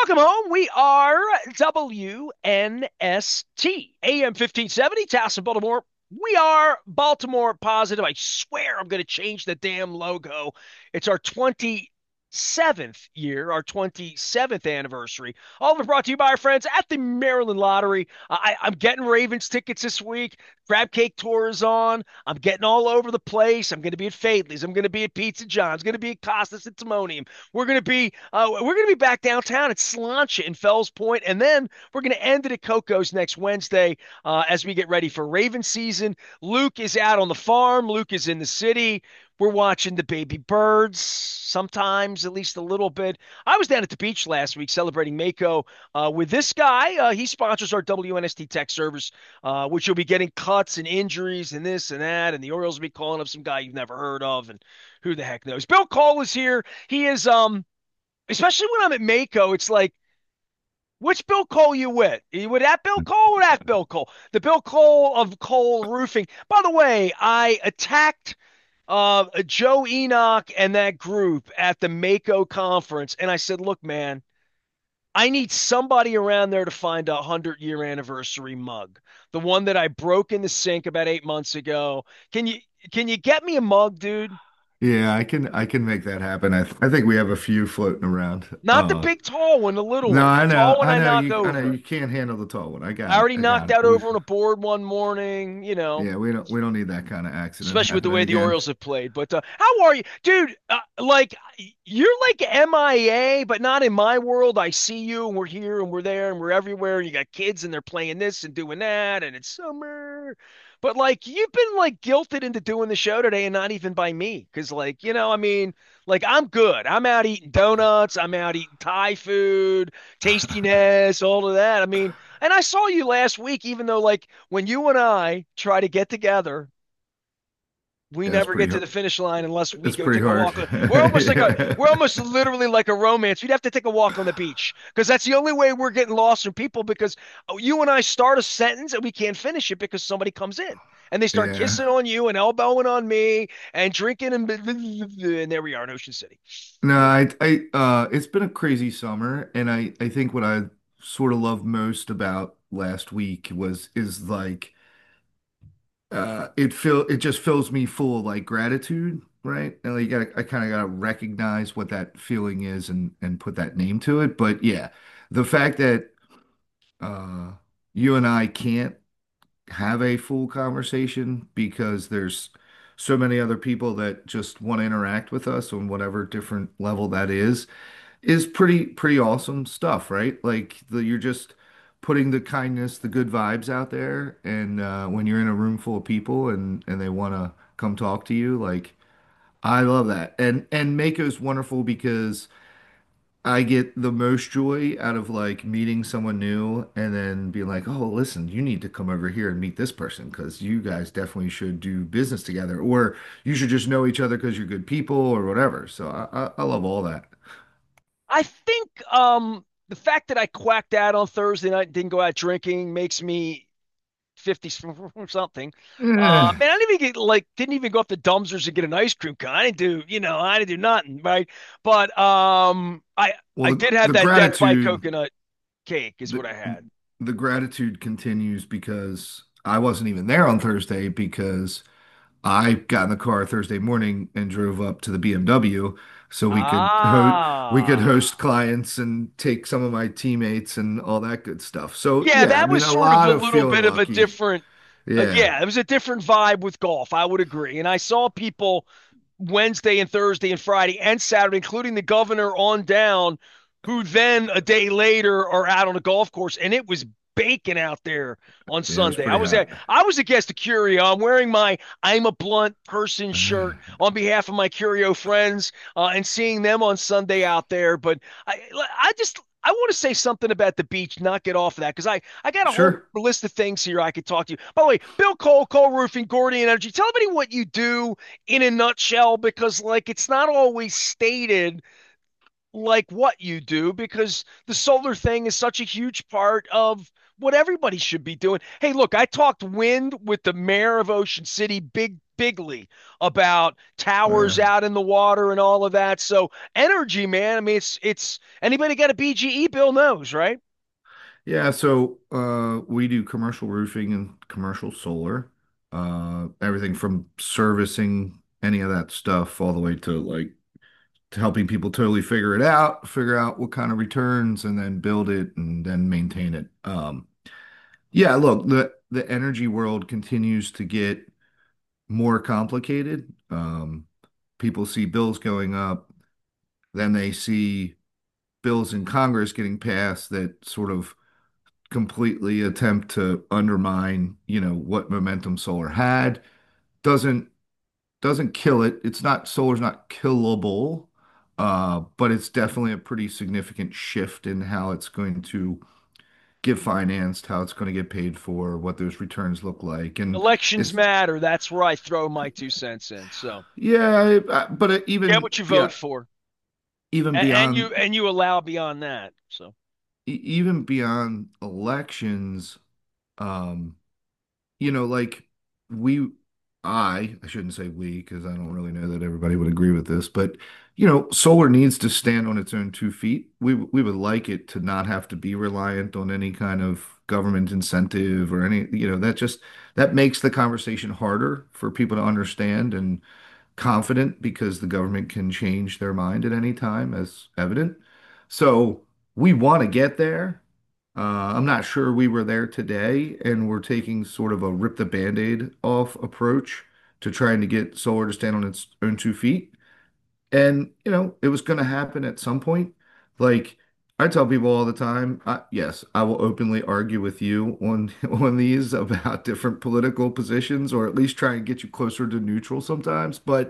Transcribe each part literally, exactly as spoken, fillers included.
Welcome home. We are W N S T, A M fifteen seventy, Towson, Baltimore. We are Baltimore positive. I swear I'm going to change the damn logo. It's our twenty-seventh year, our twenty-seventh anniversary. All of it brought to you by our friends at the Maryland Lottery. I, I'm getting Ravens tickets this week. Crab Cake Tour is on. I'm getting all over the place. I'm going to be at Fadley's. I'm going to be at Pizza John's. Going to be at Costas and Timonium. We're going to be uh, we're going to be back downtown at Slancha in Fells Point, and then we're going to end it at Coco's next Wednesday uh, as we get ready for Raven season. Luke is out on the farm. Luke is in the city. We're watching the baby birds sometimes, at least a little bit. I was down at the beach last week celebrating Mako uh, with this guy. Uh, he sponsors our W N S T Tech Service, uh, which you'll be getting cuts and injuries and this and that. And the Orioles will be calling up some guy you've never heard of, and who the heck knows. Bill Cole is here. He is, um, especially when I'm at Mako, it's like, which Bill Cole you with? You with that Bill Cole or that Bill Cole? The Bill Cole of Cole Roofing. By the way, I attacked uh, Joe Enoch and that group at the Mako conference, and I said, "Look, man, I need somebody around there to find a hundred year anniversary mug, the one that I broke in the sink about eight months ago. Can you can you get me a mug, dude? Yeah, I can I can make that happen. I th I think we have a few floating around. Not the Uh big tall one, the little no, one. The I know. tall one I I know knock you I know over. you can't handle the tall one. I I got it. already I got knocked it. out We over on a board one morning, you know." yeah, we don't we don't need that kind of accident Especially with the happening way the again. Orioles have played. But uh, how are you, dude? Uh, like you're like M I A, but not in my world. I see you, and we're here, and we're there, and we're everywhere. And you got kids, and they're playing this and doing that, and it's summer. But like you've been like guilted into doing the show today, and not even by me, because like you know, I mean, like I'm good. I'm out eating donuts. I'm out eating Thai food, tastiness, all of that. I mean, and I saw you last week, even though like when you and I try to get together we Yeah, it's never pretty get to hard. the finish line unless we It's go pretty take a hard. walk. We're almost like a, we're almost literally like a romance. We'd have to take a walk on the beach because that's the only way we're getting lost from people because oh, you and I start a sentence and we can't finish it because somebody comes in and they start Yeah. kissing on you and elbowing on me and drinking and, and there we are in Ocean City. No, I I uh it's been a crazy summer, and I I think what I sort of love most about last week was is like uh it feel it just fills me full of like gratitude, right? And like, you gotta, I kind of gotta recognize what that feeling is and and put that name to it. But yeah, the fact that uh you and I can't have a full conversation because there's so many other people that just want to interact with us on whatever different level that is is pretty pretty awesome stuff, right? Like the, you're just putting the kindness, the good vibes out there, and uh, when you're in a room full of people and and they want to come talk to you, like I love that. And and Mako's wonderful because I get the most joy out of like meeting someone new and then being like, oh, listen, you need to come over here and meet this person because you guys definitely should do business together, or you should just know each other because you're good people or whatever. So I, I, I love all that. I think um, the fact that I quacked out on Thursday night and didn't go out drinking makes me fifty or something. Uh, Eh. man, I didn't even get like didn't even go up to Dumpsters to get an ice cream cone. I didn't do, you know, I didn't do nothing, right? But um, I Well, I the, did have the that Death by gratitude, Coconut cake is the what I had. the gratitude continues because I wasn't even there on Thursday because I got in the car Thursday morning and drove up to the B M W so we could ho we could Ah, host clients and take some of my teammates and all that good stuff. So yeah, yeah, I that mean was a sort of lot a of little feeling bit of a lucky. different. Uh, Yeah, yeah, it was a different vibe with golf. I would agree, and I saw people Wednesday and Thursday and Friday and Saturday, including the governor on down, who then a day later are out on a golf course, and it was baking out there on yeah, it was Sunday. I pretty was hot. at, I was a guest of Curio. I'm wearing my I'm a blunt person shirt on behalf of my Curio friends, uh, and seeing them on Sunday out there. But I I just I want to say something about the beach, not get off of that, because I, I got a whole Sure. list of things here I could talk to you. By the way, Bill Cole, Cole Roofing, Gordian Energy. Tell everybody what you do in a nutshell, because like it's not always stated like what you do because the solar thing is such a huge part of what everybody should be doing. Hey, look, I talked wind with the mayor of Ocean City, Big Bigley, about towers Uh, out in the water and all of that. So energy, man. I mean, it's it's anybody got a B G E bill knows, right? yeah, so uh, we do commercial roofing and commercial solar, uh, everything from servicing any of that stuff all the way to like to helping people totally figure it out, figure out what kind of returns, and then build it and then maintain it. Um, yeah, look, the the energy world continues to get more complicated. Um, people see bills going up, then they see bills in Congress getting passed that sort of completely attempt to undermine, you know, what momentum solar had. Doesn't doesn't kill it. It's not solar's not killable, uh, but it's definitely a pretty significant shift in how it's going to get financed, how it's going to get paid for, what those returns look like, and Elections it's matter. That's where I throw my two cents in. So yeah, I- but it get even what you yeah, vote for, even and, and beyond you and you allow beyond that. So e- even beyond elections, um, you know, like we, I, I shouldn't say we, because I don't really know that everybody would agree with this, but you know, solar needs to stand on its own two feet. We we would like it to not have to be reliant on any kind of government incentive or any, you know, that just that makes the conversation harder for people to understand and confident because the government can change their mind at any time, as evident. So we want to get there. Uh, I'm not sure we were there today, and we're taking sort of a rip the band-aid off approach to trying to get solar to stand on its own two feet. And, you know, it was going to happen at some point. Like I tell people all the time, I, yes, I will openly argue with you on on these about different political positions, or at least try and get you closer to neutral sometimes. But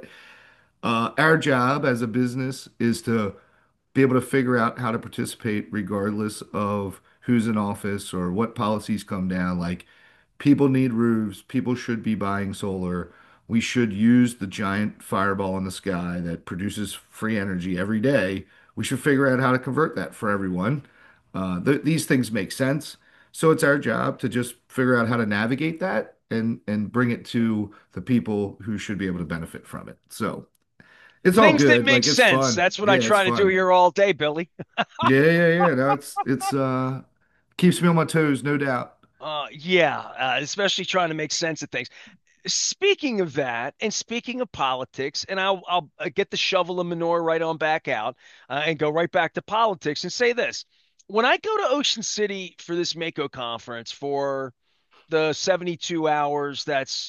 uh, our job as a business is to be able to figure out how to participate regardless of who's in office or what policies come down. Like people need roofs, people should be buying solar. We should use the giant fireball in the sky that produces free energy every day. We should figure out how to convert that for everyone. Uh, th these things make sense. So it's our job to just figure out how to navigate that and and bring it to the people who should be able to benefit from it. So it's all things that good. make Like it's sense. fun. That's what I Yeah, it's try to do fun. here all day, Billy. Yeah, yeah, yeah. No, it's it's uh keeps me on my toes, no doubt. Uh, yeah, uh, especially trying to make sense of things. Speaking of that, and speaking of politics, and I'll I'll uh, get the shovel of manure right on back out uh, and go right back to politics and say this: when I go to Ocean City for this Mako conference for the seventy-two hours, that's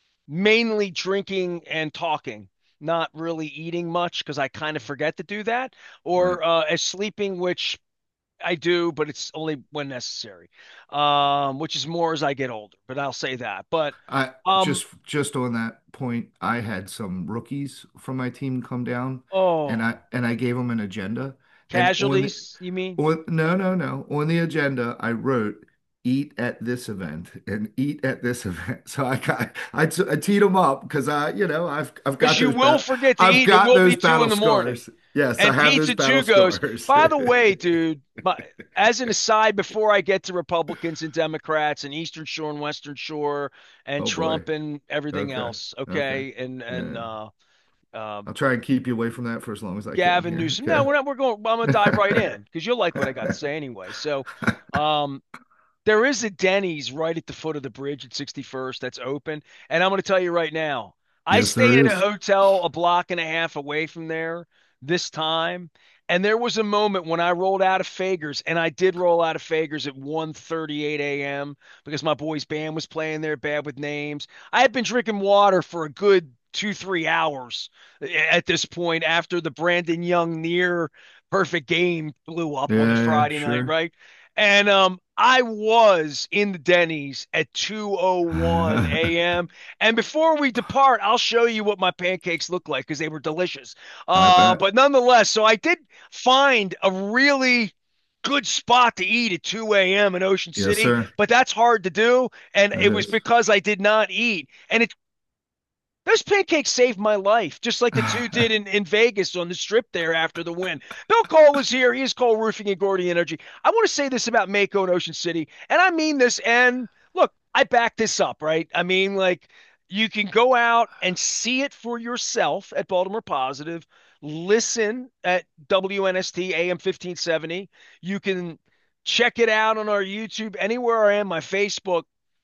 mainly drinking and talking, not really eating much because I kind of forget to do that, Right. or uh, as sleeping, which I do, but it's only when necessary, um, which is more as I get older. But I'll say that. But I um, just just on that point, I had some rookies from my team come down and oh, I and I gave them an agenda. And on the casualties, you mean? on no, no, no. On the agenda, I wrote eat at this event and eat at this event. So I got I, t I teed them up because I, you know, I've I've got Because you those will ba forget to I've eat. It got will those be two in battle the morning. scars. Yes, I And have those Pizza battle Two goes, scars. by the way, dude, my, as an aside, before I get to Republicans and Democrats and Eastern Shore and Western Shore and Oh boy. Trump and everything Okay. else, Okay. okay, and and Yeah. uh, uh, I'll try and keep you away from that for as long as I can Gavin here. Newsom. No, Okay. we're not. We're going. I'm gonna dive right in because you'll like what I got to say anyway. So, um, there is a Denny's right at the foot of the bridge at sixty-first that's open. And I'm going to tell you right now, I Yes, there stayed at a is. hotel a block and a half away from there this time. And there was a moment when I rolled out of Fager's, and I did roll out of Fager's at one thirty-eight a m because my boy's band was playing there, Bad with Names. I had been drinking water for a good two, three hours at this point after the Brandon Young near perfect game blew up on the Yeah, yeah, Friday night, sure. right? And um, I was in the Denny's at two oh one a m. And before we depart, I'll show you what my pancakes look like because they were delicious. I Uh, bet. but nonetheless, so I did find a really good spot to eat at two a m in Ocean Yes, City, sir. but that's hard to do. And That it was is. because I did not eat. And it's Those pancakes saved my life, just like the two did in, in Vegas on the strip there after the win. Bill Cole is here. He is Cole Roofing and Gordy Energy. I want to say this about Mako and Ocean City, and I mean this. And look, I back this up, right? I mean, like, you can go out and see it for yourself at Baltimore Positive, listen at W N S T A M fifteen seventy. You can check it out on our YouTube, anywhere I am, my Facebook.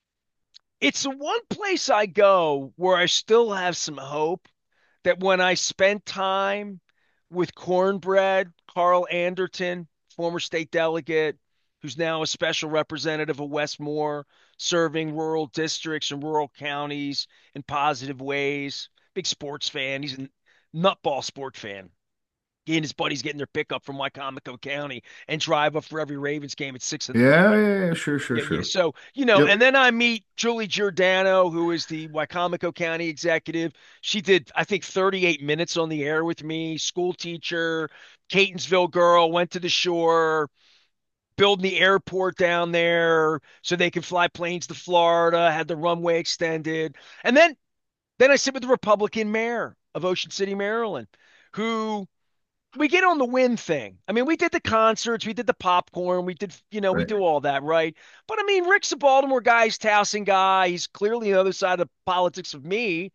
It's the one place I go where I still have some hope that when I spend time with Cornbread, Carl Anderton, former state delegate, who's now a special representative of Westmore, serving rural districts and rural counties in positive ways. Big sports fan. He's a nutball sport fan. He and his buddies getting their pickup from Wycomico County and drive up for every Ravens game at six in the Yeah, morning. yeah, yeah, sure, sure, Yeah, yeah. sure. So, you know, Yep. and then I meet Julie Giordano, who is the Wycomico County executive. She did, I think, thirty-eight minutes on the air with me, school teacher, Catonsville girl, went to the shore, building the airport down there so they could fly planes to Florida, had the runway extended. And then then I sit with the Republican mayor of Ocean City, Maryland, who we get on the win thing. I mean, we did the concerts, we did the popcorn, we did, you know, we Right. do all that, right? But I mean, Rick's a Baltimore guy, he's Towson guy. He's clearly the other side of politics of me.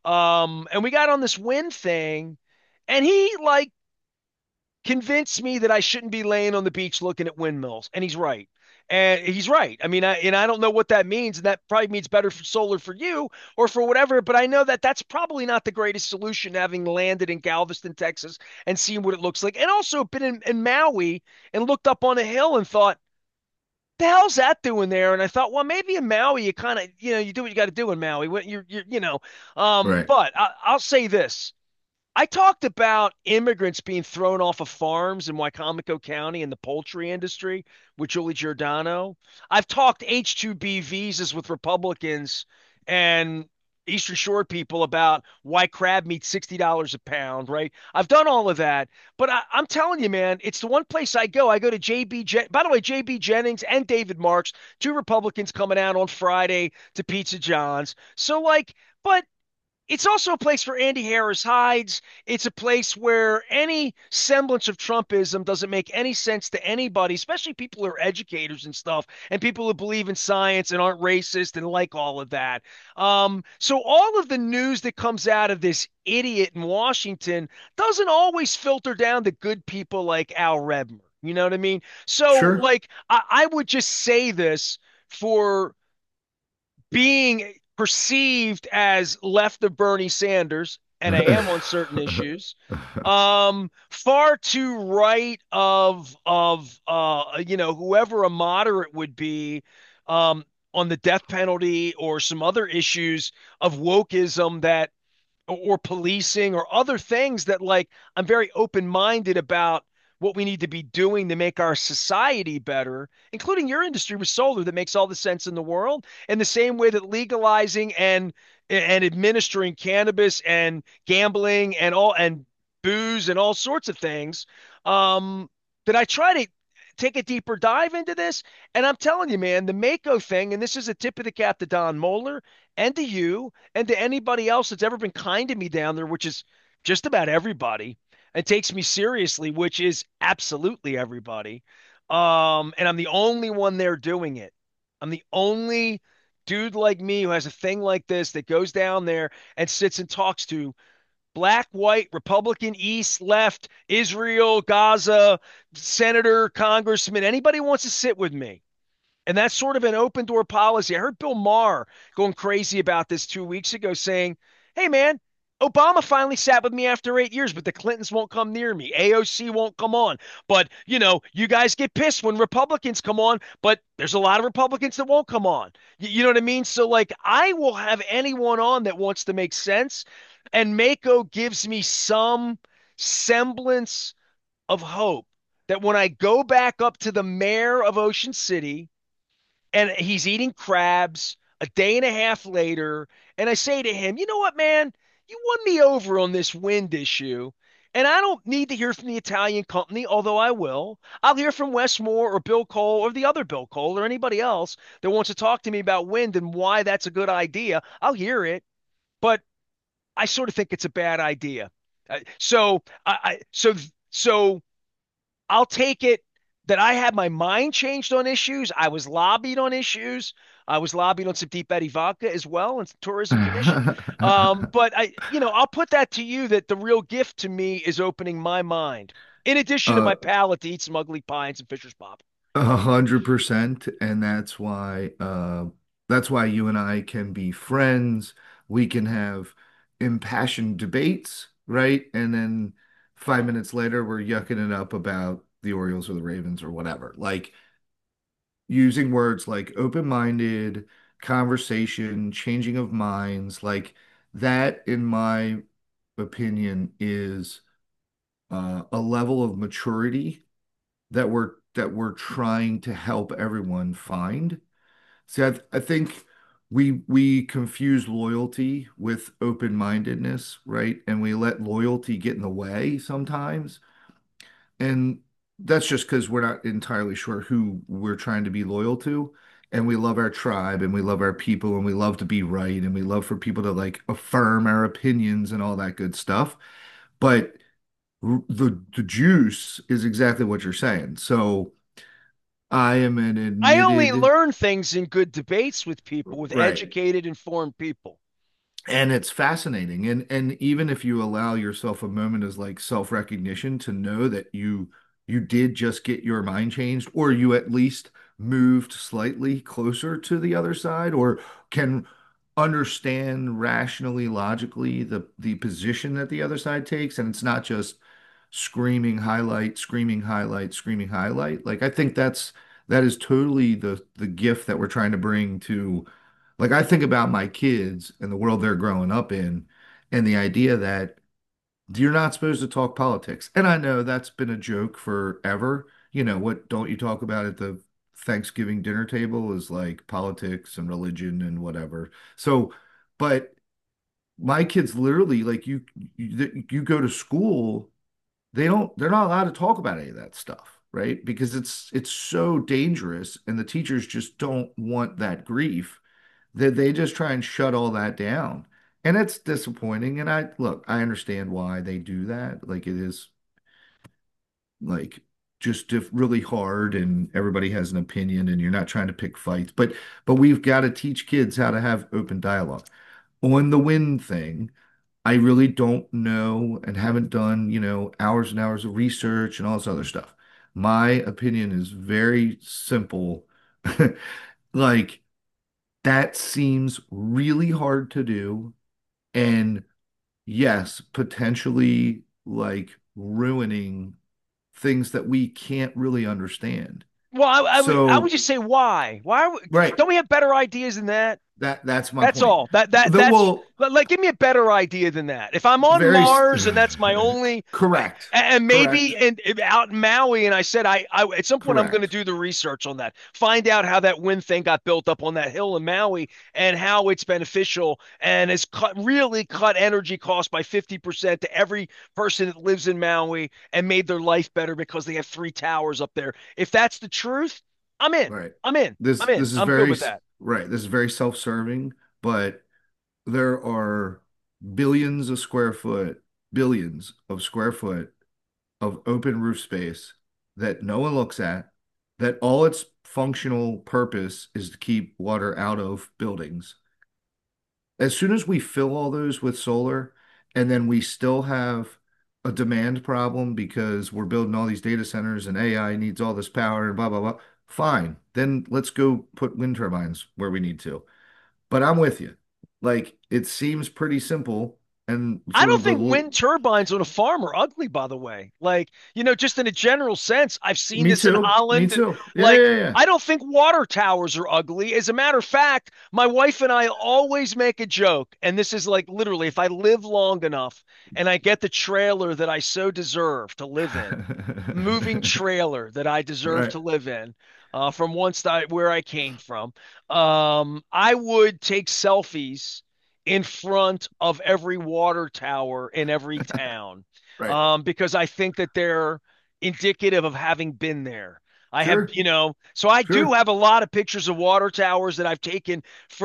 Um, and we got on this win thing, and he like convinced me that I shouldn't be laying on the beach looking at windmills. And he's right. And he's right. I mean, I, and I don't know what that means. And that probably means better for solar for you or for whatever. But I know that that's probably not the greatest solution, having landed in Galveston, Texas, and seen what it looks like. And also been in, in Maui and looked up on a hill and thought, the hell's that doing there? And I thought, well, maybe in Maui, you kind of, you know, you do what you got to do in Maui. You're, you're, you know, um, Right. but I, I'll say this. I talked about immigrants being thrown off of farms in Wycomico County in the poultry industry with Julie Giordano. I've talked H two B visas with Republicans and Eastern Shore people about why crab meat's sixty dollars a pound, right? I've done all of that. But I, I'm telling you, man, it's the one place I go. I go to J B. Jen- By the way, J B. Jennings and David Marks, two Republicans coming out on Friday to Pizza John's. So, like, but it's also a place where Andy Harris hides. It's a place where any semblance of Trumpism doesn't make any sense to anybody, especially people who are educators and stuff, and people who believe in science and aren't racist and like all of that. Um, so all of the news that comes out of this idiot in Washington doesn't always filter down to good people like Al Redmer. You know what I mean? So, Sure. like, I, I would just say this for being perceived as left of Bernie Sanders, and I am on certain issues, um, far too right of of uh, you know, whoever a moderate would be, um, on the death penalty or some other issues of wokeism that or policing or other things that, like, I'm very open-minded about what we need to be doing to make our society better, including your industry with solar that makes all the sense in the world. In the same way that legalizing and and administering cannabis and gambling and all and booze and all sorts of things, um, that I try to take a deeper dive into this. And I'm telling you, man, the Mako thing, and this is a tip of the cap to Don Moeller and to you and to anybody else that's ever been kind to me down there, which is just about everybody, and takes me seriously, which is absolutely everybody. Um, and I'm the only one there doing it. I'm the only dude like me who has a thing like this that goes down there and sits and talks to black, white, Republican, East, left, Israel, Gaza, senator, congressman, anybody who wants to sit with me. And that's sort of an open door policy. I heard Bill Maher going crazy about this two weeks ago, saying, hey, man, Obama finally sat with me after eight years, but the Clintons won't come near me. A O C won't come on. But, you know, you guys get pissed when Republicans come on, but there's a lot of Republicans that won't come on. You, you know what I mean? So, like, I will have anyone on that wants to make sense. And Mako gives me some semblance of hope that when I go back up to the mayor of Ocean City, and he's eating crabs a day and a half later. And I say to him, you know what, man? You won me over on this wind issue. And I don't need to hear from the Italian company, although I will. I'll hear from Wes Moore or Bill Cole or the other Bill Cole or anybody else that wants to talk to me about wind and why that's a good idea. I'll hear it. But I sort of think it's a bad idea. Uh, so I, I so so I'll take it that I had my mind changed on issues. I was lobbied on issues. I was lobbied on some Deep Eddy vodka as well and tourism commission. Um, but I, you know, I'll put that to you that the real gift to me is opening my mind. In addition to Uh, my palate to eat some ugly pie and some Fisher's Pop. A hundred percent, and that's why uh that's why you and I can be friends. We can have impassioned debates, right? And then five minutes later, we're yucking it up about the Orioles or the Ravens or whatever. Like using words like open-minded, conversation, changing of minds, like that, in my opinion, is uh, a level of maturity that we're that we're trying to help everyone find. See, I, th I think we we confuse loyalty with open-mindedness, right? And we let loyalty get in the way sometimes. And that's just because we're not entirely sure who we're trying to be loyal to. And we love our tribe and we love our people and we love to be right and we love for people to like affirm our opinions and all that good stuff. But r- the the juice is exactly what you're saying. So I am an I only admitted, learn things in good debates with people, with right. educated, informed people. And it's fascinating. And and even if you allow yourself a moment as like self-recognition to know that you you did just get your mind changed, or you at least moved slightly closer to the other side, or can understand rationally, logically the the position that the other side takes, and it's not just screaming highlight, screaming highlight, screaming highlight. Like I think that's that is totally the the gift that we're trying to bring to, like I think about my kids and the world they're growing up in, and the idea that you're not supposed to talk politics. And I know that's been a joke forever. You know, what don't you talk about at the Thanksgiving dinner table is like politics and religion and whatever. So, but my kids literally like you you, you go to school, they don't they're not allowed to talk about any of that stuff, right? Because it's it's so dangerous and the teachers just don't want that grief that they just try and shut all that down. And it's disappointing. And I look, I understand why they do that. Like it is like just diff really hard and everybody has an opinion and you're not trying to pick fights. But but we've got to teach kids how to have open dialogue. On the win thing, I really don't know and haven't done, you know, hours and hours of research and all this other stuff. My opinion is very simple. Like that seems really hard to do. And yes, potentially like ruining things that we can't really understand. Well, I, I would I would So, just say why? Why are right, don't we have better ideas than that? that that's my That's point. all. That that The that's well, like, like, give me a better idea than that. If I'm on very s- Mars and that's my only, uh, correct, and maybe correct, in, in- out in Maui, and I said I, I at some point I'm going to correct. do the research on that, find out how that wind thing got built up on that hill in Maui and how it's beneficial and has cut really cut energy costs by fifty percent to every person that lives in Maui and made their life better because they have three towers up there. If that's the truth, I'm in. Right. I'm in. This I'm in. this is I'm good very with s- that. right. This is very self-serving, but there are billions of square foot, billions of square foot of open roof space that no one looks at, that all its functional purpose is to keep water out of buildings. As soon as we fill all those with solar, and then we still have a demand problem because we're building all these data centers and A I needs all this power and blah blah blah, fine. Then let's go put wind turbines where we need to. But I'm with you. Like it seems pretty simple and I sort don't of the think l- wind turbines on a farm are ugly, by the way. Like, you know, just in a general sense, I've seen me this in too. Me Holland. And too. Yeah, like, yeah, yeah. I don't think water towers are ugly. As a matter of fact, my wife and I always make a joke. And this is like literally, if I live long enough and I get the trailer that I so deserve to live in, moving trailer that I deserve Right. to live in, uh, from once I, where I came from, um, I would take selfies in front of every water tower in every town, Right. um, because I think that they're indicative of having been there. I have, Sure. you know, so I do Sure. have a lot of pictures of water towers that I've taken for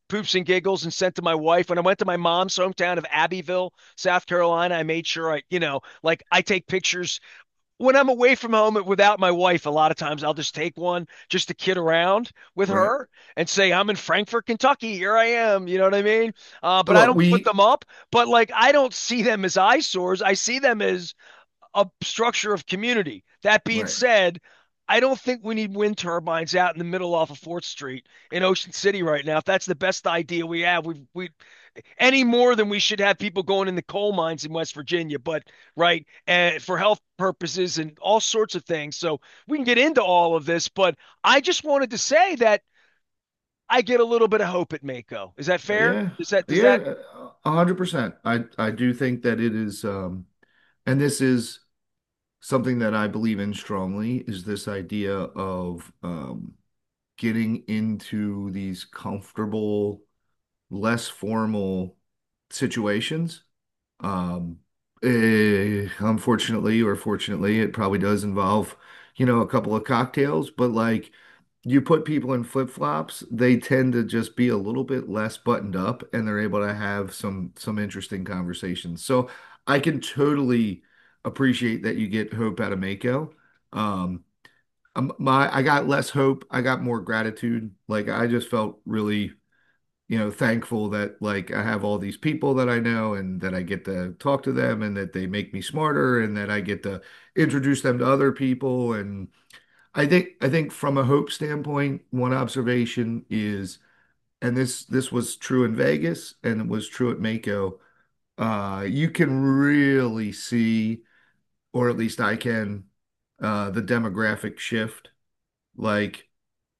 poops and giggles and sent to my wife. When I went to my mom's hometown of Abbeville, South Carolina, I made sure I, you know, like I take pictures when I'm away from home without my wife. A lot of times I'll just take one just to kid around with Right. her and say, I'm in Frankfort, Kentucky. Here I am. You know what I mean? Uh, but I Look, don't put we them up. But like, I don't see them as eyesores. I see them as a structure of community. That being right. said, I don't think we need wind turbines out in the middle off of fourth Street in Ocean City right now. If that's the best idea we have, we we any more than we should have people going in the coal mines in West Virginia, but right, and for health purposes and all sorts of things. So we can get into all of this, but I just wanted to say that I get a little bit of hope at Mako. Is that fair? Yeah. Does that does that Yeah, a hundred percent. I I do think that it is um and this is something that I believe in strongly is this idea of um getting into these comfortable, less formal situations. Um, eh, Unfortunately or fortunately, it probably does involve, you know, a couple of cocktails, but like you put people in flip-flops, they tend to just be a little bit less buttoned up and they're able to have some some interesting conversations. So I can totally appreciate that you get hope out of Mako. Um, um, my I got less hope, I got more gratitude. Like I just felt really you know, thankful that like I have all these people that I know and that I get to talk to them and that they make me smarter and that I get to introduce them to other people. And I think I think from a hope standpoint, one observation is, and this this was true in Vegas and it was true at Mako, uh, you can really see, or at least I can, uh, the demographic shift. Like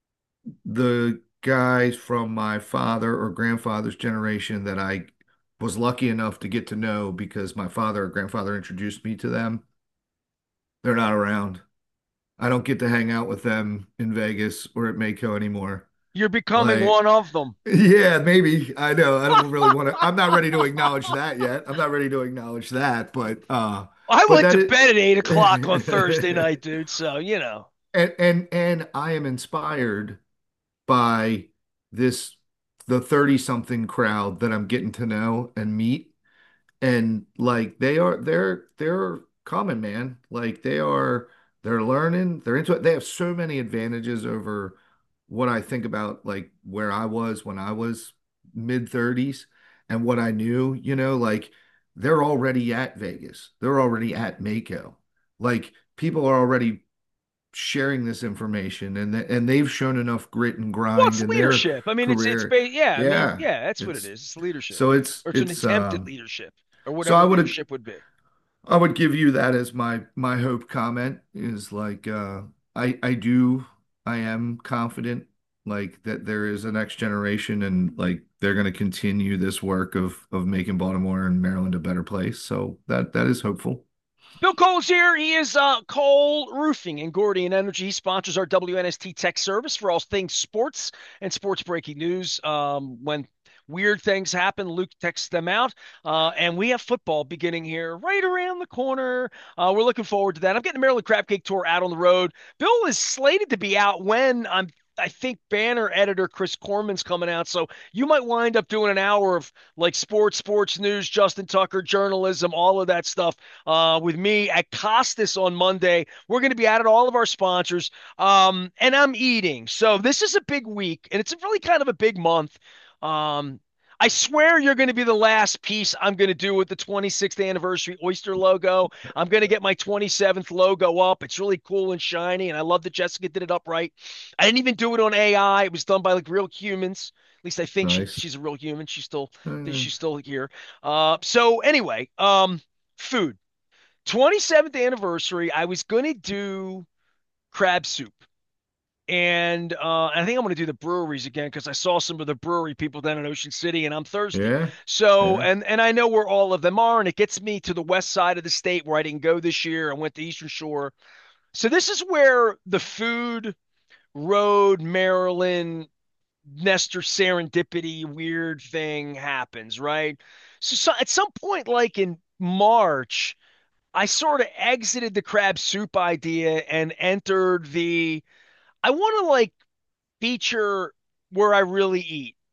the guys from my father or grandfather's generation that I was lucky enough to get to know because my father or grandfather introduced me to them, they're not around. I don't get to hang out with them in Vegas or at Mako anymore. you're becoming Like, one of them? yeah, maybe. I know. I don't really want to. I'm not ready to acknowledge that yet. I'm not ready to acknowledge that, but uh, I but went that to bed at eight o'clock on Thursday is, night, dude. So, you know. and and and I am inspired by this the thirty something crowd that I'm getting to know and meet and like they are they're they're common man like they are they're learning they're into it they have so many advantages over what I think about like where I was when I was mid thirties and what I knew you know like they're already at Vegas, they're already at Mako, like people are already sharing this information and th and they've shown enough grit and Well, grind it's in their leadership. I mean, it's it's career. ba- yeah. I mean, Yeah, yeah, that's what it it's is. It's leadership, so it's or it's an it's attempt at um leadership, or so I whatever would leadership would be. I would give you that as my my hope comment is like uh I I do I am confident like that there is a next generation and like they're going to continue this work of of making Baltimore and Maryland a better place. So that that is hopeful. Bill Cole's here. He is uh, Cole Roofing and Gordian Energy. He sponsors our W N S T Tech service for all things sports and sports breaking news. Um, when weird things happen, Luke texts them out. Uh, and we have football beginning here right around the corner. Uh, we're looking forward to that. I'm getting the Maryland Crab Cake Tour out on the road. Bill is slated to be out when I'm I think banner editor Chris Corman's coming out. So you might wind up doing an hour of like sports, sports news, Justin Tucker, journalism, all of that stuff uh, with me at Costas on Monday. We're going to be at it, all of our sponsors. Um, and I'm eating. So this is a big week, and it's really kind of a big month. Um, I swear you're going to be the last piece I'm going to do with the twenty-sixth anniversary Oyster logo. I'm going to get my twenty-seventh logo up. It's really cool and shiny, and I love that Jessica did it up right. I didn't even do it on A I. It was done by like real humans. At least I think she Nice. she's a real human. She's still Uh, she's still here. Uh, so anyway, um, food. twenty-seventh anniversary, I was going to do crab soup. And uh, I think I'm going to do the breweries again because I saw some of the brewery people down in Ocean City and I'm thirsty. yeah. So, Yeah. and and I know where all of them are, and it gets me to the west side of the state where I didn't go this year. I went to Eastern Shore. So this is where the food road Maryland Nestor serendipity weird thing happens, right? So, so at some point, like in March, I sort of exited the crab soup idea and entered the I want to like feature where I really eat.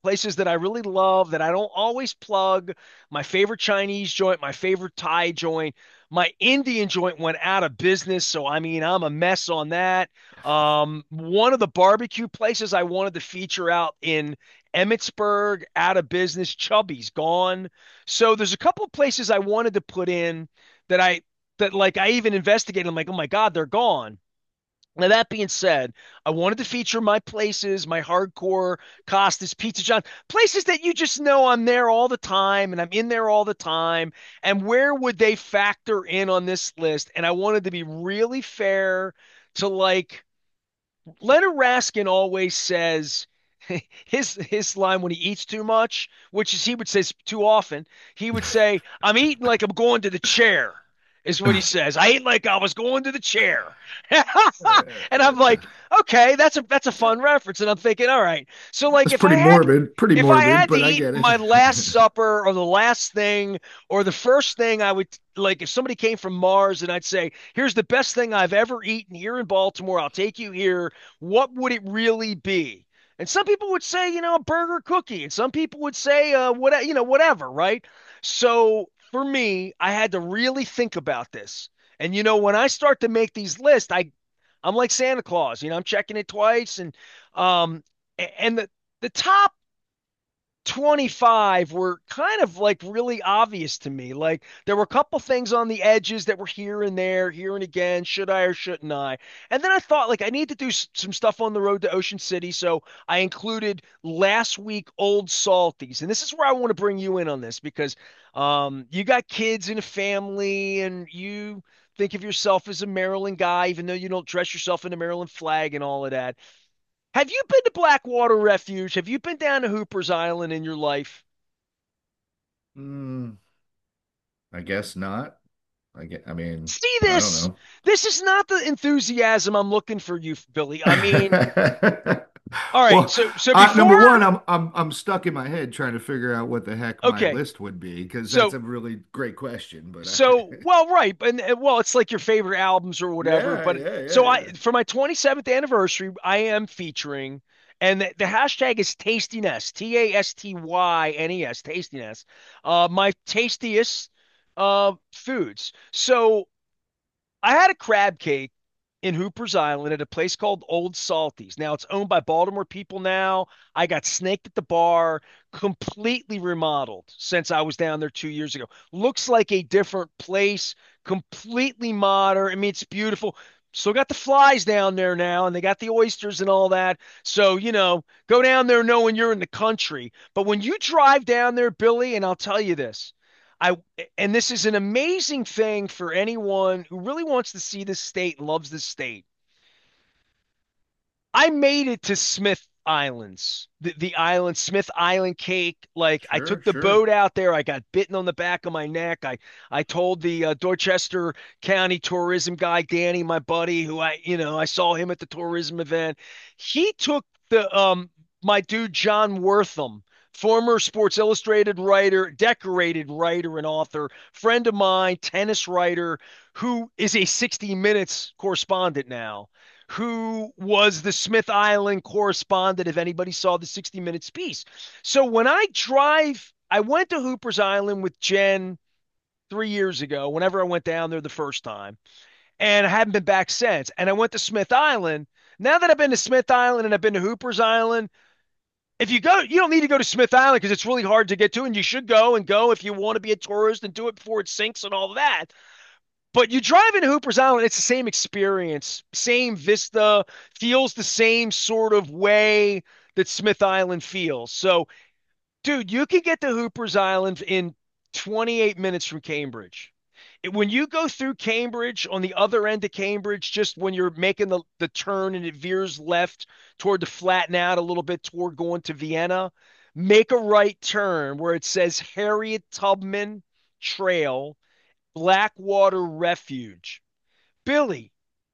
places that I really love that I don't always plug. My favorite Chinese joint, my favorite Thai joint, my Indian joint went out of business. So, I mean, I'm a mess on that. Um, one of the barbecue places I wanted to feature out in Emmitsburg, out of business. Chubby's gone. So there's a couple of places I wanted to put in that I that like I even investigated. I'm like, oh my God, they're gone. Now, that being said, I wanted to feature my places, my hardcore Costas, Pizza John, places that you just know I'm there all the time and I'm in there all the time. And where would they factor in on this list? And I wanted to be really fair to like Leonard Raskin always says his his line when he eats too much, which is he would say too often, he would say, I'm eating like I'm going to the chair, is what he says. I ate like I was going to the chair. And I'm like, okay, that's a that's a fun reference. And I'm thinking, all right. So like That's if I pretty had morbid, pretty if I morbid, had to but I eat get my it. last supper or the last thing or the first thing I would like if somebody came from Mars and I'd say, here's the best thing I've ever eaten here in Baltimore, I'll take you here, what would it really be? And some people would say, you know, a burger cookie, and some people would say, uh, what, you know, whatever, right? So for me, I had to really think about this. And you know, when I start to make these lists, I, I'm like Santa Claus. You know, I'm checking it twice, and um, and the the top twenty-five were kind of like really obvious to me. Like there were a couple things on the edges that were here and there, here and again. Should I or shouldn't I? And then I thought like I need to do s- some stuff on the road to Ocean City. So I included last week Old Salties. And this is where I want to bring you in on this because um, you got kids and a family and you think of yourself as a Maryland guy, even though you don't dress yourself in a Maryland flag and all of that. Have you been to Blackwater Refuge? Have you been down to Hooper's Island in your life? Mm, I guess not. I get, I mean, See I don't this? know. This is not the enthusiasm I'm looking for you, Billy. I mean, all right. Well, So, so uh, number one, before, I'm I'm I'm stuck in my head trying to figure out what the heck my okay. list would be because that's So, a really great question. But I, so, well, right. And, and well, it's like your favorite albums or whatever. yeah, But yeah, yeah, so I, yeah. for my twenty-seventh anniversary, I am featuring, and the, the hashtag is Tastiness, T A S T Y N E S, Tastiness. Uh, my tastiest uh foods. So I had a crab cake in Hooper's Island at a place called Old Salties. Now it's owned by Baltimore people now. I got snaked at the bar, completely remodeled since I was down there two years ago. Looks like a different place, completely modern. I mean, it's beautiful. Still got the flies down there now, and they got the oysters and all that. So, you know, go down there knowing you're in the country. But when you drive down there, Billy, and I'll tell you this, I and this is an amazing thing for anyone who really wants to see this state and loves this state. I made it to Smith Islands, the, the island, Smith Island cake. Like I Sure, took the sure. boat out there. I got bitten on the back of my neck. I, I told the uh, Dorchester County tourism guy, Danny, my buddy, who I, you know, I saw him at the tourism event. He took the, um, my dude, John Wortham, former Sports Illustrated writer, decorated writer and author, friend of mine, tennis writer, who is a sixty Minutes correspondent now, who was the Smith Island correspondent, if anybody saw the sixty Minutes piece. So when I drive, I went to Hooper's Island with Jen three years ago, whenever I went down there the first time, and I haven't been back since. And I went to Smith Island. Now that I've been to Smith Island and I've been to Hooper's Island, if you go, you don't need to go to Smith Island because it's really hard to get to, and you should go and go if you want to be a tourist and do it before it sinks and all of that. But you drive into Hooper's Island, it's the same experience, same vista, feels the same sort of way that Smith Island feels. So, dude, you can get to Hooper's Island in twenty-eight minutes from Cambridge. It- when you go through Cambridge, on the other end of Cambridge, just when you're making the, the turn and it veers left toward the flatten out a little bit toward going to Vienna, make a right turn where it says Harriet Tubman Trail, Blackwater Refuge. Billy,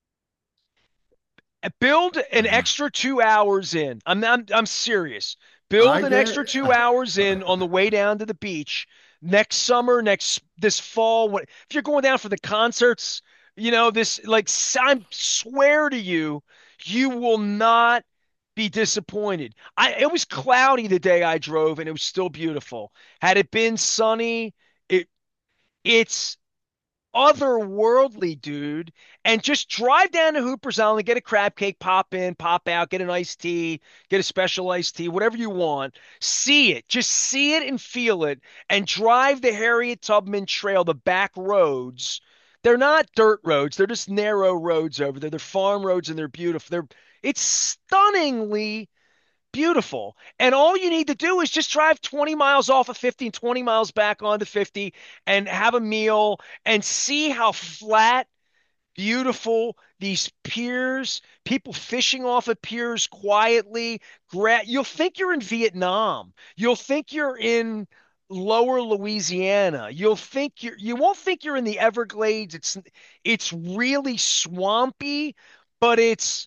build an extra two hours in. I'm I'm, I'm serious. I Build an get. extra two hours in on the way down to the beach next summer, next this fall. When, if you're going down for the concerts, you know this like I swear to you, you will not. be disappointed. I It was cloudy the day I drove and it was still beautiful. Had it been sunny, it it's otherworldly, dude. And just drive down to Hooper's Island, get a crab cake, pop in, pop out, get an iced tea, get a special iced tea, whatever you want. See it, just see it and feel it, and drive the Harriet Tubman Trail, the back roads. They're not dirt roads, they're just narrow roads over there. They're farm roads and they're beautiful. They're it's stunningly beautiful. And all you need to do is just drive twenty miles off of fifty and twenty miles back onto fifty and have a meal and see how flat, beautiful these piers, people fishing off of piers quietly. Gra- You'll think you're in Vietnam. You'll think you're in lower Louisiana. You'll think you're you won't think you're in the Everglades. It's it's really swampy, but it's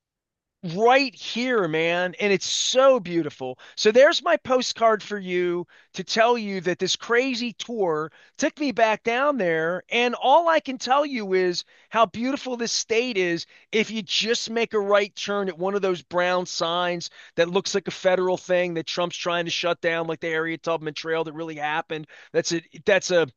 right here, man. And it's so beautiful. So there's my postcard for you to tell you that this crazy tour took me back down there. And all I can tell you is how beautiful this state is if you just make a right turn at one of those brown signs that looks like a federal thing that Trump's trying to shut down, like the Harriet Tubman Trail that really happened. That's a that's a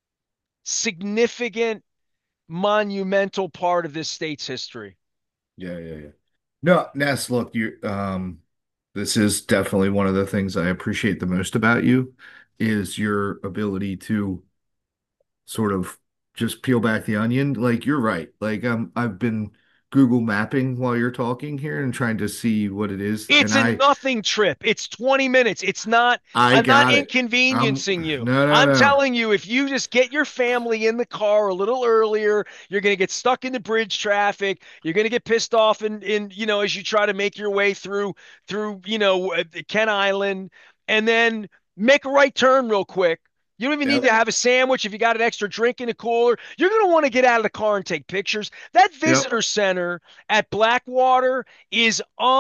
significant, monumental part of this state's history. Yeah, yeah, yeah. No, Ness, look, you um this is definitely one of the things I appreciate the most about you is your ability to sort of just peel back the onion. Like you're right. Like um I've been Google mapping while you're talking here and trying to see what it is. And It's a I nothing trip. It's twenty minutes. It's not, I I'm not got it. I'm inconveniencing you. no no I'm no. telling you, if you just get your family in the car a little earlier, you're going to get stuck in the bridge traffic. You're going to get pissed off in, in, you know, as you try to make your way through, through, you know, uh, Ken Island, and then make a right turn real quick. You don't even need to Yep. have a sandwich if you got an extra drink in the cooler. You're going to want to get out of the car and take pictures. That Yep. visitor center at Blackwater is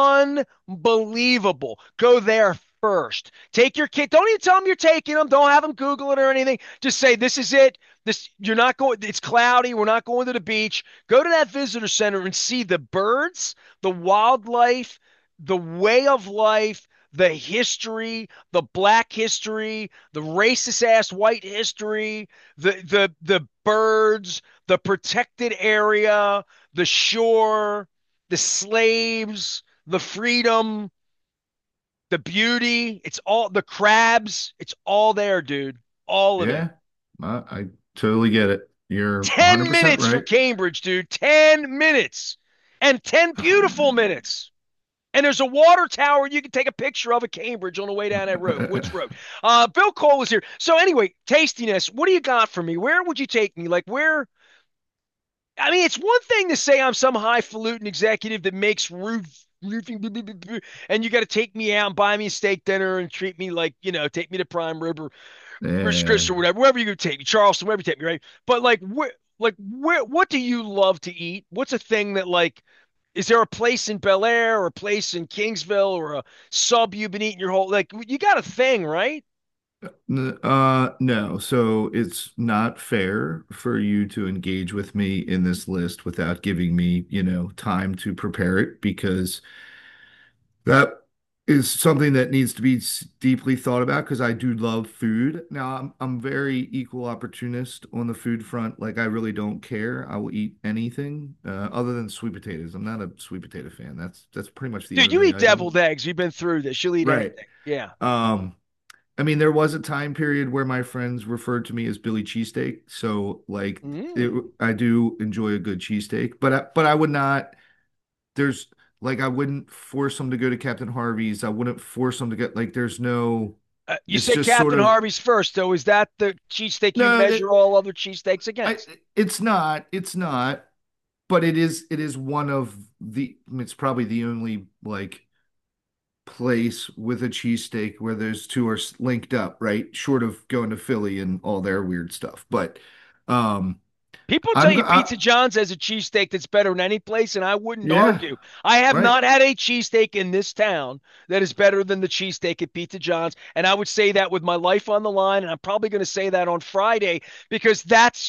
unbelievable. Go there first. Take your kid. Don't even tell them you're taking them. Don't have them Google it or anything. Just say, this is it. This You're not going, it's cloudy. We're not going to the beach. Go to that visitor center and see the birds, the wildlife, the way of life, the history, the black history, the racist ass white history, the the the birds, the protected area, the shore, the slaves, the freedom, the beauty. It's all the crabs. It's all there, dude. All of it. Yeah. I, I totally get it. You're ten one hundred percent minutes from right. Cambridge, dude. ten minutes. And ten beautiful minutes. And there's a water tower you can take a picture of at Cambridge on the way down that road, Woods Road. Uh, Bill Cole is here. So anyway, tastiness. What do you got for me? Where would you take me? Like where? I mean, it's one thing to say I'm some highfalutin executive that makes roof roofing, and you got to take me out and buy me a steak dinner and treat me like, you know, take me to Prime Rib or Rich Yeah. Chris or whatever, wherever you take me, Charleston, wherever you take me, right? But like, where, like, where, what do you love to eat? What's a thing that like, is there a place in Bel Air or a place in Kingsville or a sub you've been eating your whole, like, you got a thing, right? N- Uh, no. So it's not fair for you to engage with me in this list without giving me, you know, time to prepare it because that is something that needs to be s- deeply thought about because I do love food. Now, I'm I'm very equal opportunist on the food front. Like I really don't care. I will eat anything uh, other than sweet potatoes. I'm not a sweet potato fan. That's that's pretty much the Dude, you only eat item. deviled eggs. You've been through this. You'll eat Right. anything. Yeah. Um, I mean, there was a time period where my friends referred to me as Billy Cheesesteak. So like it, Mm. I do enjoy a good cheesesteak, but I, but I would not, there's like I wouldn't force them to go to Captain Harvey's. I wouldn't force them to get like there's no, Uh, you it's said just sort Captain of Harvey's first, though. Is that the cheesesteak you no, measure it, all other cheesesteaks I against? it's not, it's not, but it is it is one of the it's probably the only like place with a cheesesteak where those two are linked up, right? Short of going to Philly and all their weird stuff. But um People tell I'm you go- I, Pizza John's has a cheesesteak that's better than any place, and I wouldn't yeah, argue. I have right. not had a cheesesteak in this town that is better than the cheesesteak at Pizza John's, and I would say that with my life on the line, and I'm probably going to say that on Friday because that's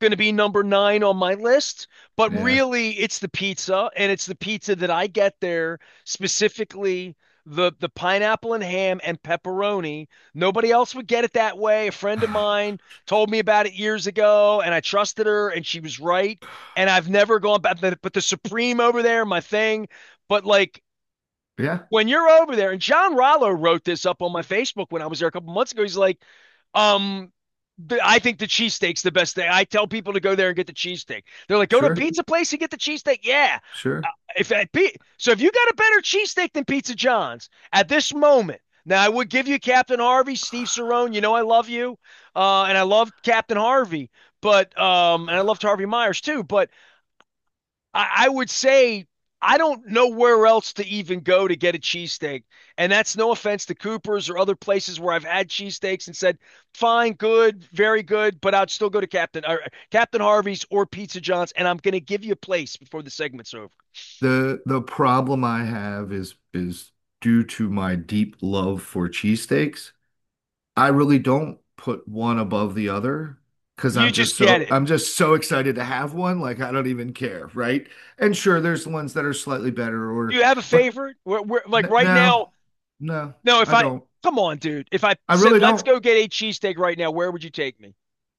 going to be number nine on my list, but Yeah. really it's the pizza, and it's the pizza that I get there, specifically the the pineapple and ham and pepperoni. Nobody else would get it that way. A friend of mine told me about it years ago, and I trusted her, and she was right. And I've never gone back, but, but the Supreme over there, my thing. But like Yeah. when you're over there, and John Rollo wrote this up on my Facebook when I was there a couple months ago. He's like, um, the, I think the cheesesteak's the best thing. I tell people to go there and get the cheesesteak. They're like, go to a Sure. pizza place and get the cheesesteak. Yeah. Uh, Sure. if at, so, if you got a better cheesesteak than Pizza John's at this moment, now I would give you Captain Harvey, Steve Cerrone. You know I love you, uh, and I love Captain Harvey, but um, and I loved Harvey Myers too. But I, I would say I don't know where else to even go to get a cheesesteak. And that's no offense to Cooper's or other places where I've had cheesesteaks and said, fine, good, very good, but I'd still go to Captain or Captain Harvey's or Pizza John's, and I'm going to give you a place before the segment's over. The the problem I have is is due to my deep love for cheesesteaks. I really don't put one above the other because You I'm just just get so it. I'm just so excited to have one. Like I don't even care, right? And sure, there's ones that are slightly better, Do or you have a but favorite? Where, where, like n right no, now, no, no, if I I don't. come on, dude, if I I said, really let's don't. go get a cheesesteak right now, where would you take me?